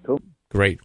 Cool. Great.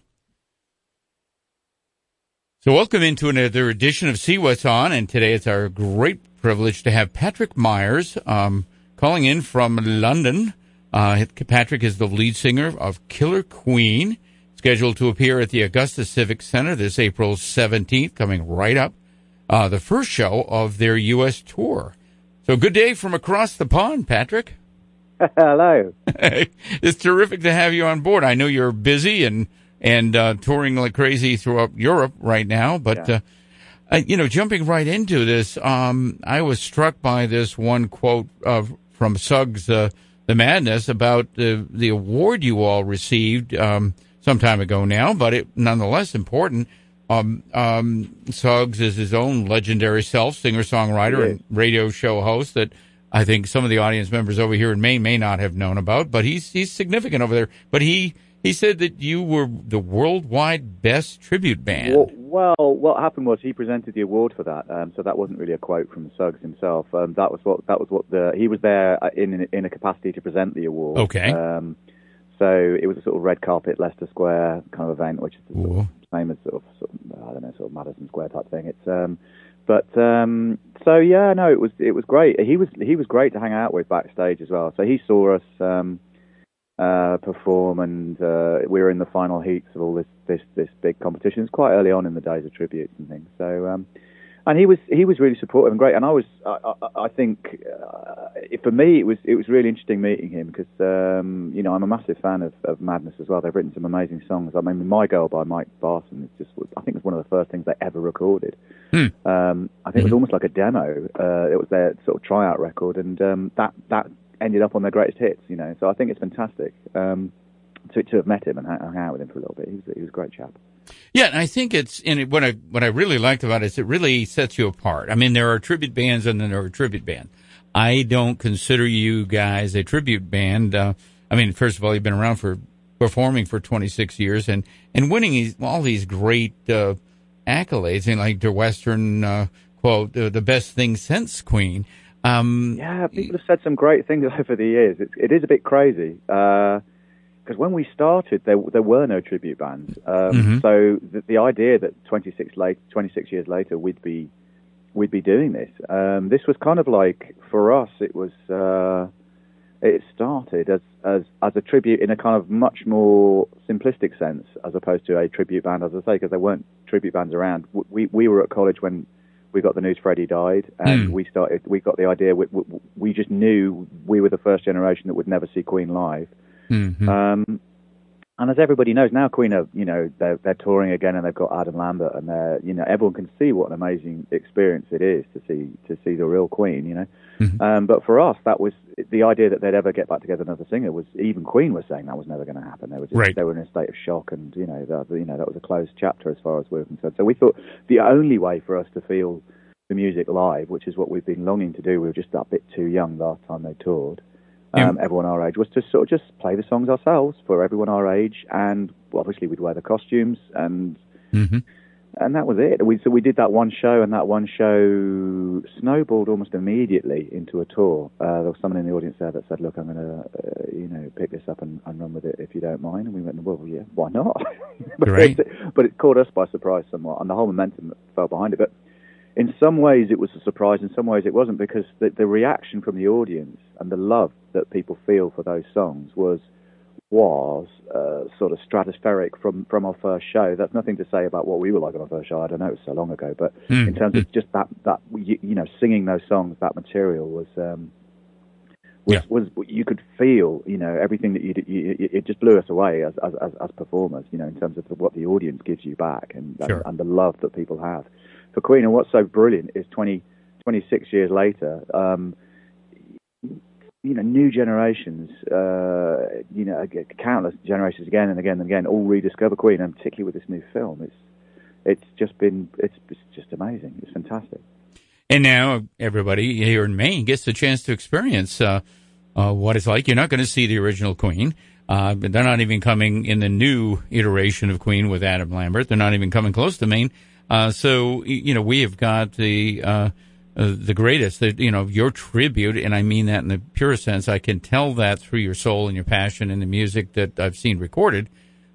So welcome into another edition of See What's On, and today it's our great privilege to have Patrick Myers calling in from London. Patrick is the lead singer of Killer Queen, scheduled to appear at the Augusta Civic Center this April 17th, coming right up, the first show of their U.S. tour. So good day from across the pond, Patrick. Hello. It's terrific to have you on board. I know you're busy and touring like crazy throughout Europe right now. But, jumping right into this, I was struck by this one quote from Suggs, The Madness, about the award you all received some time ago now, but it nonetheless important. Suggs is his own legendary self, singer-songwriter and radio show host that I think some of the audience members over here in Maine may not have known about, but he's significant over there. But he said that you were the worldwide best tribute band. Well, what happened was he presented the award for that, so that wasn't really a quote from Suggs himself. That was what he was there in a capacity to present the award. Okay. So it was a sort of red carpet Leicester Square kind of event, which is the sort of same as sort of Madison Square type thing. It's it was great. He was great to hang out with backstage as well. So he saw us perform, and we were in the final heats of all this big competition. It's quite early on in the days of tributes and things. So and he was really supportive and great. And I think for me it was really interesting meeting him because I'm a massive fan of Madness as well. They've written some amazing songs. I mean, My Girl by Mike Barson I think it was one of the first things they ever recorded. I think it was almost like a demo. It was their sort of tryout record, and that ended up on their greatest hits. So I think it's fantastic to have met him and hang out with him for a little bit. He was a great chap. Yeah, and I think what I really liked about it is it really sets you apart. I mean, there are tribute bands and then there are tribute bands. I don't consider you guys a tribute band. First of all, you've been around for performing for 26 years and winning all these great accolades, and like the Western quote, the best thing since Queen. People have said some great things over the years. It is a bit crazy. Because when we started, there were no tribute bands. So the idea that 26 years later we'd be doing this. This was kind of like, for us, it was it started as a tribute in a kind of much more simplistic sense, as opposed to a tribute band, as I say, because there weren't tribute bands around. We were at college when we got the news Freddie died, and we got the idea. We just knew we were the first generation that would never see Queen live. And as everybody knows now, Queen are, they're touring again, and they've got Adam Lambert, and everyone can see what an amazing experience it is to see the real Queen, But for us, that was the idea that they'd ever get back together another singer. Was even Queen was saying that was never going to happen. They were they were in a state of shock, and that was a closed chapter as far as we're concerned. So we thought the only way for us to feel the music live, which is what we've been longing to do, we were just that bit too young last time they toured. Everyone our age, was to sort of just play the songs ourselves for everyone our age, and obviously we'd wear the costumes, and that was it. We did that one show, and that one show snowballed almost immediately into a tour. There was someone in the audience there that said, "Look, I'm going to pick this up and run with it if you don't mind." And we went, "Well, yeah, why not?" But it caught us by surprise somewhat, and the whole momentum fell behind it. But in some ways it was a surprise, in some ways it wasn't, because the reaction from the audience and the love that people feel for those songs was sort of stratospheric from our first show. That's nothing to say about what we were like on our first show. I don't know, it was so long ago. But in terms of just that singing those songs, that material was you could feel, everything that it just blew us away as performers, in terms of what the audience gives you back and the love that people have for Queen. And what's so brilliant is 26 years later, new generations, countless generations again and again and again, all rediscover Queen, and particularly with this new film, it's just amazing. It's fantastic. And now everybody here in Maine gets the chance to experience what it's like. You're not going to see the original Queen. But they're not even coming in the new iteration of Queen with Adam Lambert. They're not even coming close to Maine. So we have got the greatest, your tribute, and I mean that in the purest sense. I can tell that through your soul and your passion and the music that I've seen recorded.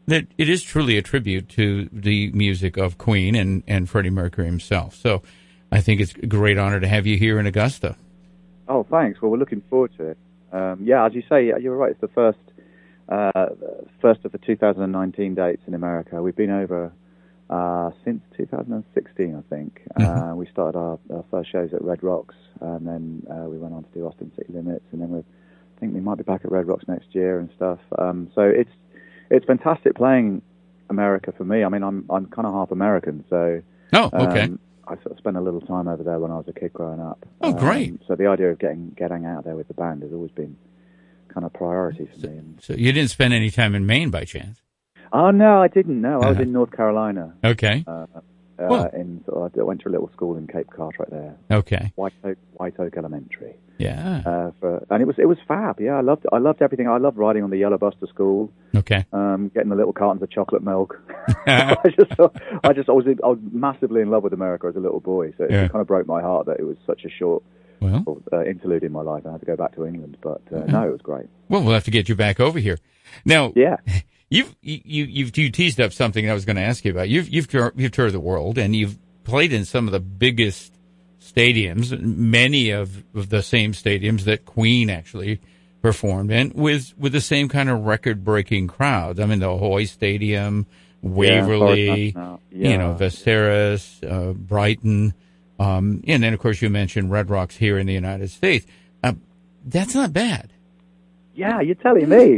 that it is truly a tribute to the music of Queen and Freddie Mercury himself. So I think it's a great honor to have you here in Augusta. Oh, thanks. Well, we're looking forward to it. Yeah, as you say, you're right. It's the first of the 2019 dates in America. We've been over since 2016, I think. We started our first shows at Red Rocks, and then we went on to do Austin City Limits, and then I think we might be back at Red Rocks next year and stuff. So it's fantastic playing America for me. I mean, I'm kind of half American, so okay. I sort of spent a little time over there when I was a kid growing up. Oh, great! So the idea of getting out there with the band has always been kind of priority for me. So you didn't spend any time in Maine by chance? Oh no, I didn't. No, I was in North Carolina. Okay. I went to a little school in Cape Cartwright there. Okay. White Oak Elementary. Yeah. And it was fab. Yeah, I loved everything. I loved riding on the Yellow Bus to school. Okay. Getting the little cartons of chocolate milk. I was massively in love with America as a little boy. So it kind of broke my heart that it was such a short interlude in my life. I had to go back to England, but no, it was great. Well, we'll have to get you back over here. Now, yeah. You teased up something I was going to ask you about. You've toured the world, and you've played in some of the biggest stadiums, many of the same stadiums that Queen actually performed in, with the same kind of record-breaking crowds. I mean, the Ahoy Stadium, Waverly, Veseris, Brighton, and then of course you mentioned Red Rocks here in the United States. That's not bad. Yeah, you're telling me.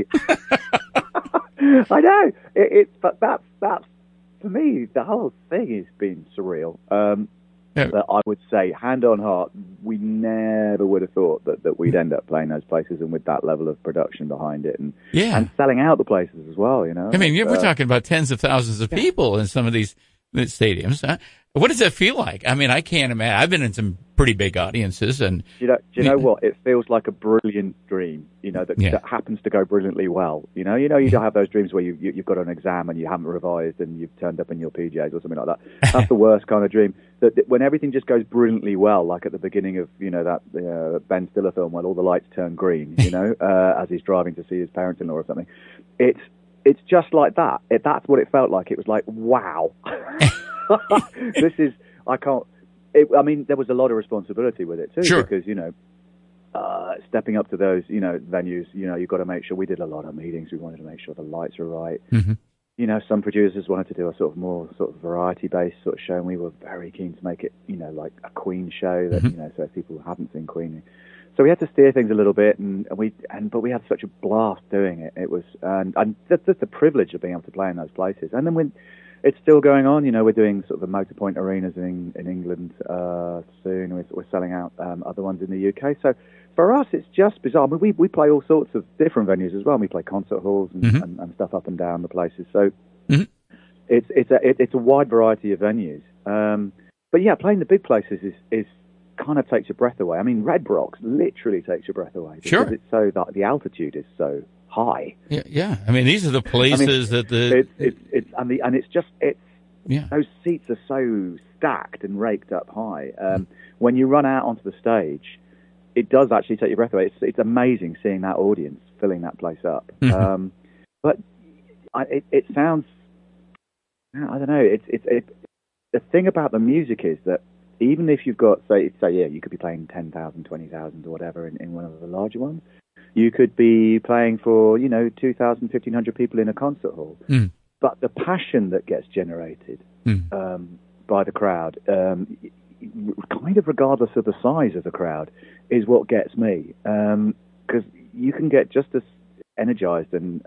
I know. But that's for me. The whole thing has been surreal. But I would say, hand on heart, we never would have thought that we'd end up playing those places and with that level of production behind it, and selling out the places as well. You know, I mean, we're talking about tens of thousands of people in some of these stadiums. What does that feel like? I mean, I can't imagine. I've been in some pretty big audiences, and do you know what? It feels like a brilliant dream. You know that happens to go brilliantly well. You don't have those dreams where you've got an exam and you haven't revised and you've turned up in your PJs or something like that. That's the worst kind of dream. That when everything just goes brilliantly well, like at the beginning of that Ben Stiller film where all the lights turn green. As he's driving to see his parents-in-law or something. It's just like that. That's what it felt like. It was like, wow. I mean, there was a lot of responsibility with it too, because stepping up to those venues, you've got to make sure. We did a lot of meetings. We wanted to make sure the lights were right. Mm-hmm. Some producers wanted to do a sort of more variety based sort of show, and we were very keen to make it like a Queen show that so if people haven't seen Queen. So we had to steer things a little bit, but we had such a blast doing it. It was and that's the privilege of being able to play in those places. And then it's still going on. We're doing sort of the Motorpoint arenas in England soon. We're selling out other ones in the UK. So for us, it's just bizarre. I mean, we play all sorts of different venues as well. We play concert halls and stuff up and down the places. So it's a wide variety of venues. But yeah, playing the big places is kind of takes your breath away. I mean, Red Rocks literally takes your breath away because it's so that the altitude is so high. Yeah. I mean, these are the places those seats are so stacked and raked up high. When you run out onto the stage, it does actually take your breath away. It's amazing seeing that audience filling that place up. Mm-hmm. But it sounds, I don't know. The thing about the music is that even if you've got, you could be playing 10,000, 20,000 or whatever in one of the larger ones. You could be playing for, 2,000, 1,500 people in a concert hall. Mm. But the passion that gets generated by the crowd, kind of regardless of the size of the crowd, is what gets me. Because you can get just as energized and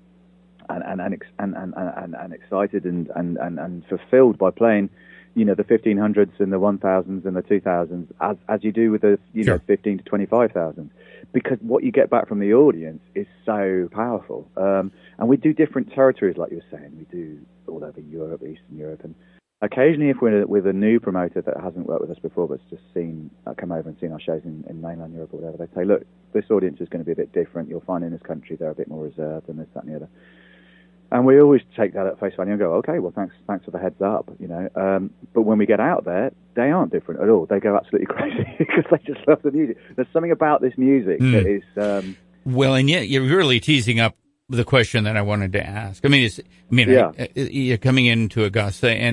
excited and fulfilled by playing, the 1,500s and the 1,000s and the 2,000s as you do with the 15 to 25,000, because what you get back from the audience is so powerful. And we do different territories, like you were saying. We do all over Europe, Eastern Europe, and occasionally, if we're with a new promoter that hasn't worked with us before, but's just come over and seen our shows in mainland Europe or whatever, they say, look, this audience is going to be a bit different. You'll find in this country they're a bit more reserved and this, that, and the other. And we always take that at face value and go, okay, well, thanks for the heads up, But when we get out there, they aren't different at all. They go absolutely crazy because they just love the music. There's something about this music that is... well, and yet you're really teasing up the question that I wanted to ask. I mean, you're coming into Augusta, and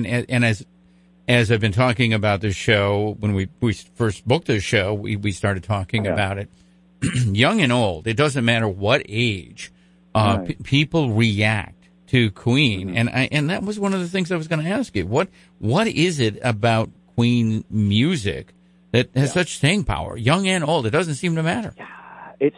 as I've been talking about this show, when we first booked this show, we started talking about it. Young and old, it doesn't matter what age, people react to Queen, and that was one of the things I was going to ask you. What is it about Queen music that has such staying power, young and old? It doesn't seem to matter. It's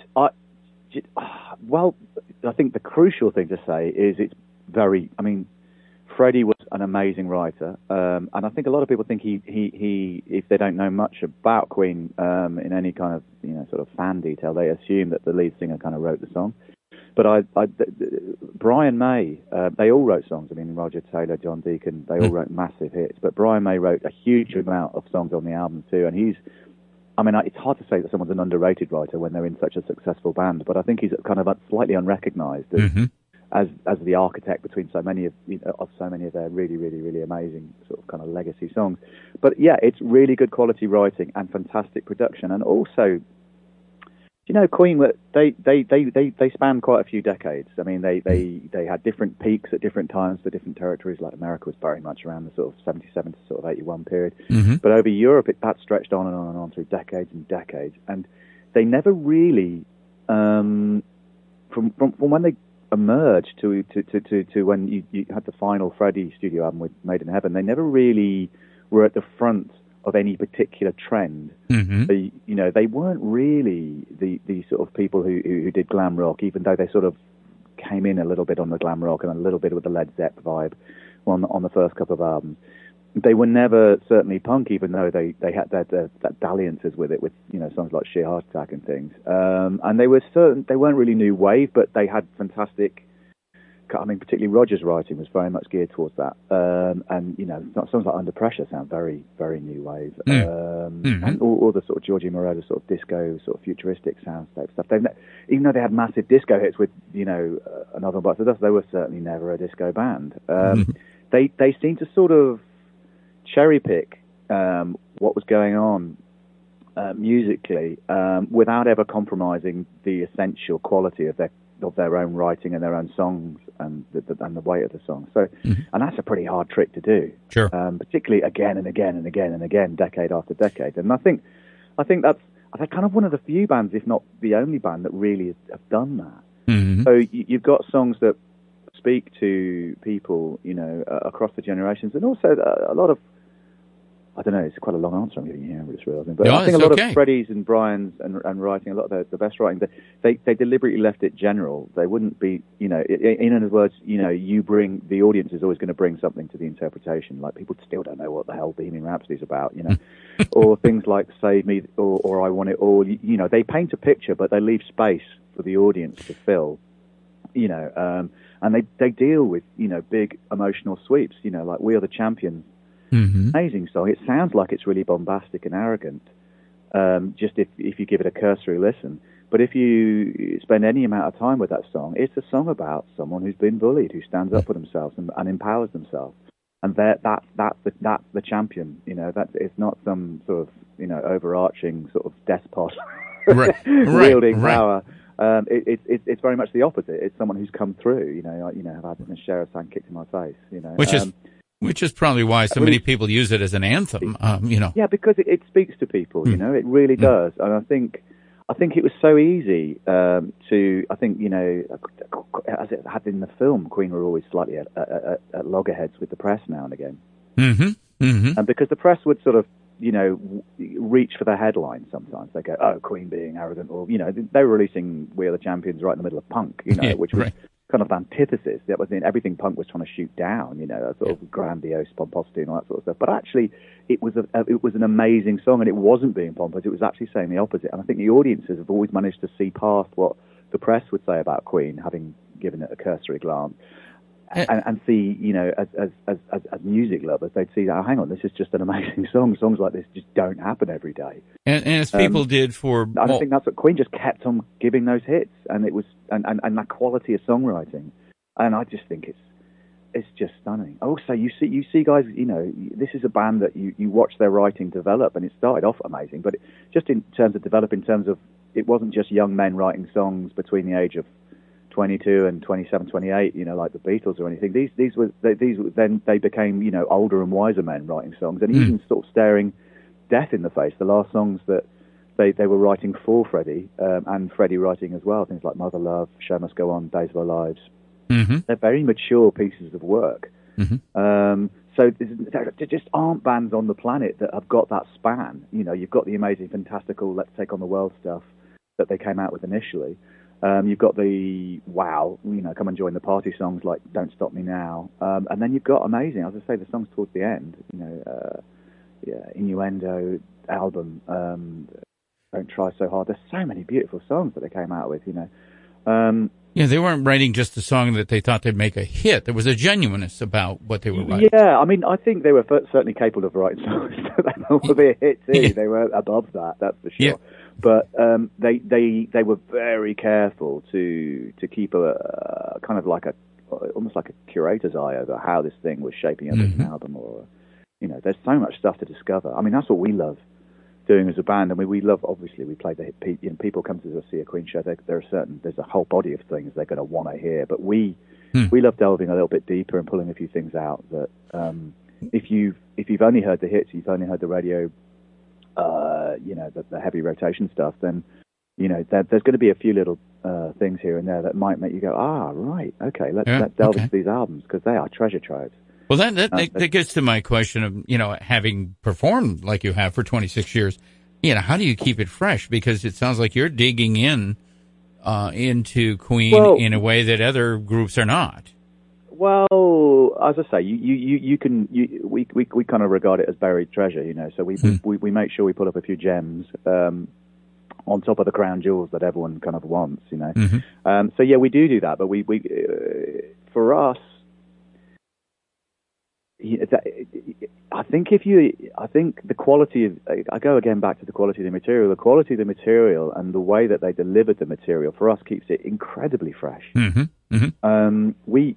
well, I think the crucial thing to say is it's very. I mean, Freddie was an amazing writer, and I think a lot of people think he if they don't know much about Queen in any kind of sort of fan detail, they assume that the lead singer kind of wrote the song. But Brian May, they all wrote songs. I mean, Roger Taylor, John Deacon, they all wrote massive hits. But Brian May wrote a huge amount of songs on the album too, and it's hard to say that someone's an underrated writer when they're in such a successful band, but I think he's kind of slightly unrecognized as the architect between so many of their really, really, really amazing sort of kind of legacy songs. But yeah, it's really good quality writing and fantastic production, and also, Queen, they spanned quite a few decades. I mean, they had different peaks at different times for different territories. Like America was very much around the sort of 77 to sort of 81 period. But over Europe, that stretched on and on and on through decades and decades. And they never really, from when they emerged to when you had the final Freddie studio album with Made in Heaven, they never really were at the front of any particular trend. They weren't really the sort of people who did glam rock, even though they sort of came in a little bit on the glam rock and a little bit with the Led Zepp vibe on the first couple of albums. They were never certainly punk, even though they had that dalliances with it, with songs like Sheer Heart Attack and things. And they weren't really new wave, but they had fantastic. I mean, particularly Roger's writing was very much geared towards that. And songs like Under Pressure sound very, very new wave. And all the sort of Giorgio Moroder sort of disco, sort of futuristic soundscape stuff. Even though they had massive disco hits with Another One Bites the Dust, they were certainly never a disco band. They seemed to sort of cherry pick what was going on musically without ever compromising the essential quality of their own writing and their own songs and the weight of the song. So, and that's a pretty hard trick to do. Sure. Particularly again and again and again and again, decade after decade. And I think that's kind of one of the few bands, if not the only band, that really have done that. So you've got songs that speak to people, across the generations, and also a lot of, I don't know, it's quite a long answer I'm giving you here, I'm just realizing. But I think a lot of Freddie's and Brian's and writing, a lot of the best writing, they deliberately left it general. They wouldn't be, in other words, the audience is always going to bring something to the interpretation. Like, people still don't know what the hell Bohemian Rhapsody's about, or things like Save Me or I Want It All. They paint a picture, but they leave space for the audience to fill, and they deal with, big emotional sweeps, like We Are the Champions. Amazing song. It sounds like it's really bombastic and arrogant, just if you give it a cursory listen. But if you spend any amount of time with that song, it's a song about someone who's been bullied, who stands up for themselves and empowers themselves. And that's the champion. That it's not some sort of overarching sort of despot wielding power. It's very much the opposite. It's someone who's come through. I've had my share of sand kicked in my face. Which is probably why so many people use it as an anthem, Yeah, because it speaks to people, it really does. And I think it was so easy as it had in the film, Queen were always slightly at loggerheads with the press now and again. And because the press would sort of, reach for the headline sometimes. They go, oh, Queen being arrogant, or, they were releasing We Are the Champions right in the middle of punk, which was kind of antithesis. That was everything punk was trying to shoot down, that sort of grandiose pomposity and all that sort of stuff. But actually, it was an amazing song, and it wasn't being pompous. It was actually saying the opposite. And I think the audiences have always managed to see past what the press would say about Queen, having given it a cursory glance, and see, as music lovers, they'd see that, oh, hang on, this is just an amazing song. Songs like this just don't happen every day. And as people did for... I think that's what Queen just kept on giving those hits, and it was and that quality of songwriting. And I just think it's just stunning. Also, you see guys, this is a band that you watch their writing develop, and it started off amazing, but just in terms of develop, in terms of, it wasn't just young men writing songs between the age of 22 and 27, 28, like the Beatles or anything. Then they became, older and wiser men writing songs, and even sort of staring death in the face. The last songs that they were writing for Freddie, and Freddie writing as well, things like Mother Love, Show Must Go On, Days of Our Lives. Mm-hmm. They're very mature pieces of work. Mm-hmm. So there just aren't bands on the planet that have got that span. You've got the amazing, fantastical Let's Take on the World stuff that they came out with initially. You've got the wow, come and join the party songs like Don't Stop Me Now. And then you've got amazing, as I say, the songs towards the end, Innuendo album, Don't Try So Hard. There's so many beautiful songs that they came out with, they weren't writing just a song that they thought they'd make a hit. There was a genuineness about what they were writing. Yeah, I mean, I think they were certainly capable of writing songs that would be a hit too. Yeah. They were above that, that's for sure. Yeah. But they were very careful to keep a kind of like almost like a curator's eye over how this thing was shaping up as an album. Or there's so much stuff to discover. I mean, that's what we love doing as a band. I mean, we love, obviously, we play the hit. People come to see a Queen show. There's a whole body of things they're going to want to hear. But we love delving a little bit deeper and pulling a few things out that if you've only heard the hits, you've only heard the radio. The heavy rotation stuff, then, there's going to be a few little things here and there that might make you go, right, okay, let's delve into these albums, because they are treasure troves. Well, that gets to my question of, having performed like you have for 26 years, how do you keep it fresh? Because it sounds like you're digging into Queen in a way that other groups are not. Well, as I say, we kind of regard it as buried treasure, So we make sure we put up a few gems on top of the crown jewels that everyone kind of wants, Mm-hmm. So yeah, we do that, but we for us, I think the quality of, I go again back to the quality of the material. The quality of the material and the way that they delivered the material for us keeps it incredibly fresh. Mm-hmm. Mm-hmm.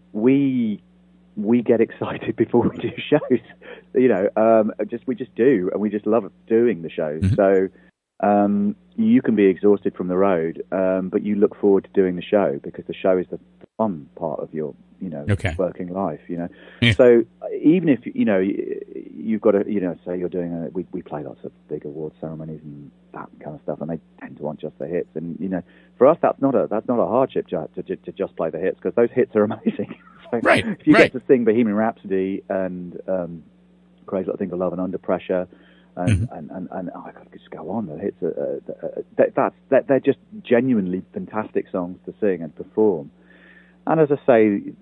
We get excited before we do shows, we just do, and we just love doing the shows. Mm-hmm. So you can be exhausted from the road, but you look forward to doing the show, because the show is the fun part of your working life, Yeah. So even if you've got to, say you're doing we play lots of big award ceremonies and that kind of stuff, and they tend to want just the hits, and for us that's not a hardship to just play the hits, because those hits are amazing. So right. If you get to sing Bohemian Rhapsody and Crazy Little Thing Called Love and Under Pressure, and I could just go on. The hits they're just genuinely fantastic songs to sing and perform. And as I say,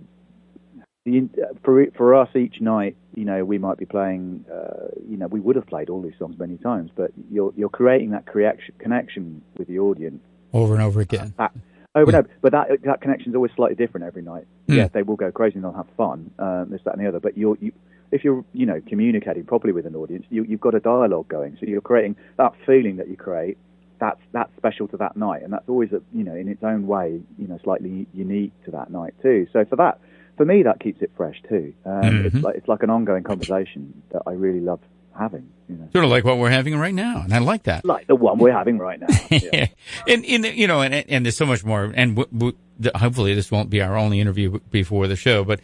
for us each night, we might be playing. We would have played all these songs many times, but you're creating that connection with the audience over and over again. But that connection is always slightly different every night. Yeah, they will go crazy and they'll have fun, this, that, and the other. But if you're communicating properly with an audience, you've got a dialogue going. So you're creating that feeling that you create. That's special to that night, and that's always in its own way, slightly unique to that night too. So for me, that keeps it fresh too. Mm-hmm. It's like an ongoing conversation that I really love having. Sort of like what we're having right now, and I like that. Like the one we're having right now. Yeah. and there's so much more. And hopefully, this won't be our only interview before the show. But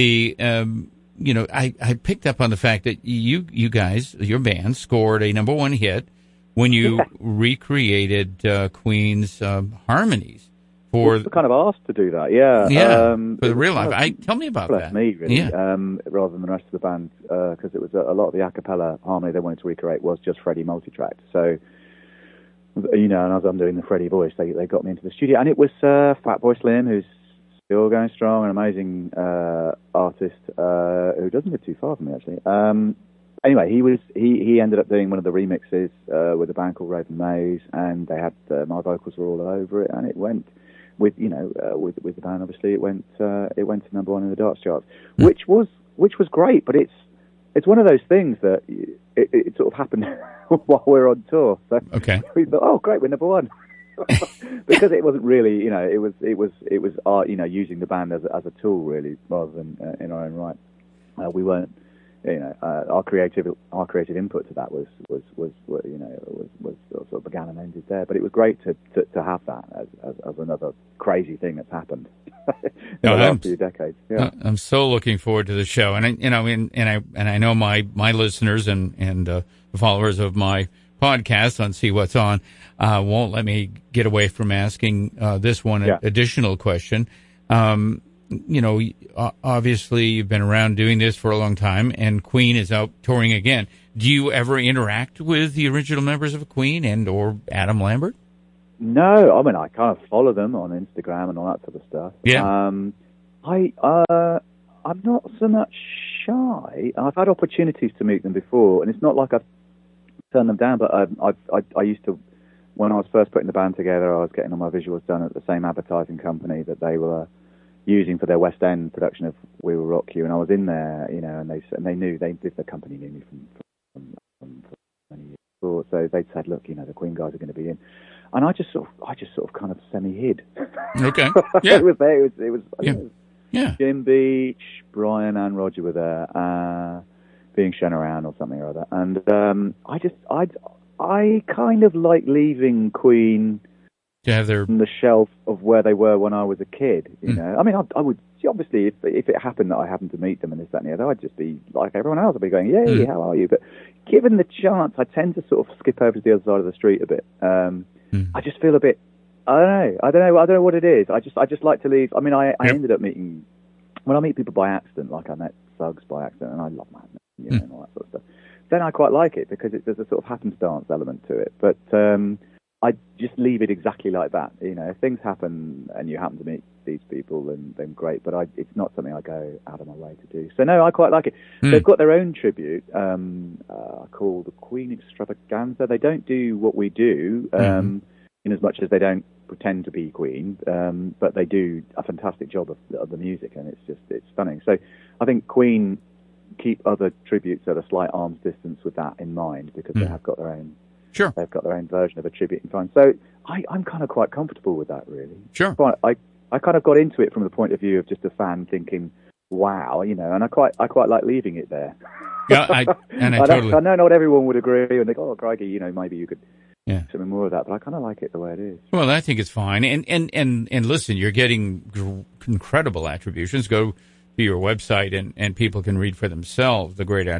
I picked up on the fact that you guys, your band, scored a number 1 hit when you recreated Queen's harmonies. For kind of asked to do that, yeah. For the real life. Tell me about that. Me, really, rather than the rest of the band, because it was a lot of the a cappella harmony they wanted to recreate was just Freddie multitracked. So, and as I'm doing the Freddie voice, they got me into the studio, and it was Fatboy Slim, who's still going strong, an amazing artist who doesn't live too far from me, actually. Anyway, he ended up doing one of the remixes with a band called Raven Maze, and they had my vocals were all over it, and it went with the band. Obviously, it went to number 1 in the Darts charts, which was great. But it's one of those things that it sort of happened while we're on tour. So we thought, oh great, we're number 1. Because it wasn't really, it was art, using the band as a tool really, rather than in our own right. We weren't our creative input to that was sort of began and ended there. But it was great to have that as another crazy thing that's happened in the last few decades. Yeah. I'm so looking forward to the show, and I know my listeners and the followers of my podcast on See What's On won't let me get away from asking this one additional question. Obviously you've been around doing this for a long time, and Queen is out touring again. Do you ever interact with the original members of Queen and or Adam Lambert? No, I mean, I kind of follow them on Instagram and all that sort of stuff. Yeah. I'm not so much shy. I've had opportunities to meet them before, and it's not like I've turned them down, but I used to, when I was first putting the band together, I was getting all my visuals done at the same advertising company that they were using for their West End production of We Will Rock You, and I was in there, and the company knew me from many years before, so they said, look, the Queen guys are going to be in, and I just sort of kind of semi-hid. Okay. Yeah. It was there. It was Yeah. Jim Beach, Brian and Roger were there, being shown around or something or other, and I kind of like leaving Queen to have their on the shelf of where they were when I was a kid. I mean, I would obviously, if it happened that I happened to meet them and this, that, and the other, I'd just be like everyone else. I'd be going, "Yay, how are you?" But given the chance, I tend to sort of skip over to the other side of the street a bit. I just feel a bit. I don't know what it is. I just like to leave. I mean, I ended up meeting, when I meet people by accident, like I met Suggs by accident, and I love Madness, and all that sort of stuff. Then I quite like it because there's a sort of happenstance element to it. But I just leave it exactly like that. If things happen and you happen to meet these people, then great. But it's not something I go out of my way to do. So no, I quite like it. They've got their own tribute called the Queen Extravaganza. They don't do what we do, in as much as they don't pretend to be Queen, but they do a fantastic job of the music, and it's stunning. So I think Queen keep other tributes at a slight arm's distance with that in mind, because they have got their own. Sure. They've got their own version of a tribute in time. So I'm kind of quite comfortable with that, really. Sure. But I kind of got into it from the point of view of just a fan thinking, wow, and I quite like leaving it there. Yeah, I totally. I know not everyone would agree and think, oh, crikey, maybe you could something more of that, but I kind of like it the way it is. Well, I think it's fine. And listen, you're getting incredible attributions. Go to your website and people can read for themselves the great,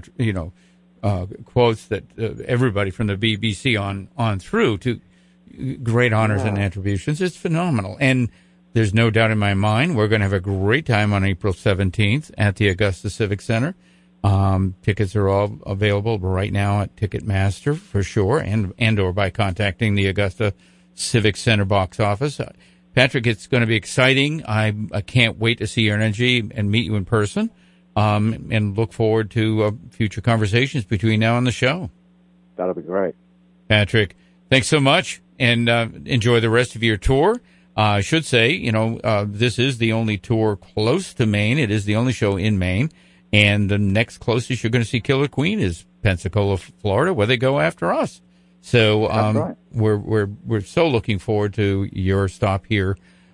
quotes that everybody from the BBC on through to great honors and attributions. It's phenomenal. And there's no doubt in my mind we're going to have a great time on April 17th at the Augusta Civic Center. Tickets are all available right now at Ticketmaster for sure, and or by contacting the Augusta Civic Center box office. Patrick, it's going to be exciting. I can't wait to see your energy and meet you in person. And look forward to future conversations between now and the show. That'll be great. Patrick, thanks so much, and enjoy the rest of your tour. I should say, this is the only tour close to Maine. It is the only show in Maine, and the next closest you're going to see Killer Queen is Pensacola, Florida, where they go after us. So right. we're so looking forward to your stop here.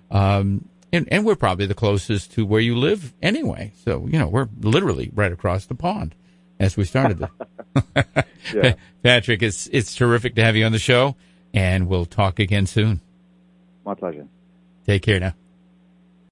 And we're probably the closest to where you live anyway. So, we're literally right across the pond as we started this. Patrick, it's terrific to have you on the show, and we'll talk again soon. My pleasure. Take care now.